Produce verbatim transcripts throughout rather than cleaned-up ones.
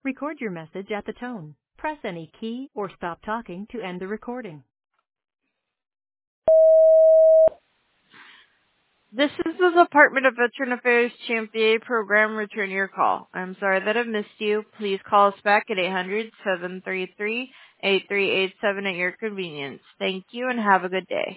Record your message at the tone. Press any key or stop talking to end the recording. This is the Department of Veteran Affairs Champion program. Return your call. I'm sorry that I've missed you. Please call us back at eight hundred, seven three three, eight three eight seven at your convenience. Thank you and have a good day.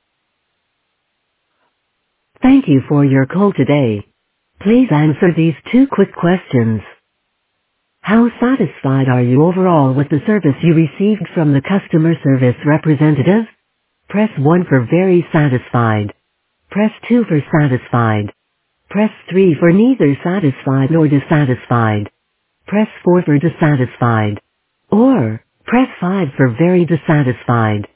Thank you for your call today. Please answer these two quick questions. How satisfied are you overall with the service you received from the customer service representative? Press one for very satisfied. Press two for satisfied. Press three for neither satisfied nor dissatisfied. Press four for dissatisfied. Or, press five for very dissatisfied.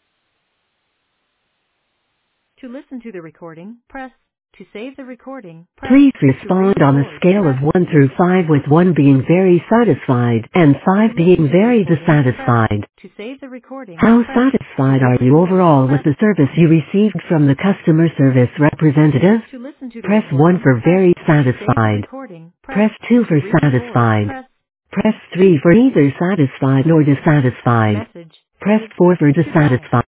To listen to the recording, press. To save the recording, press. Please To respond on a re-record, scale of press. one through five, with one being very satisfied and To five listen being to the very recording, press. dissatisfied. To save the recording, How press. To satisfied are you re-record, overall with press. the service you received from the customer service representative? To listen to the Press one recording, for press. very To save the satisfied. recording, press. Press two To for re-record, satisfied. press. Press three for neither satisfied nor dissatisfied. Message. Press Saved. four for Goodbye. dissatisfied.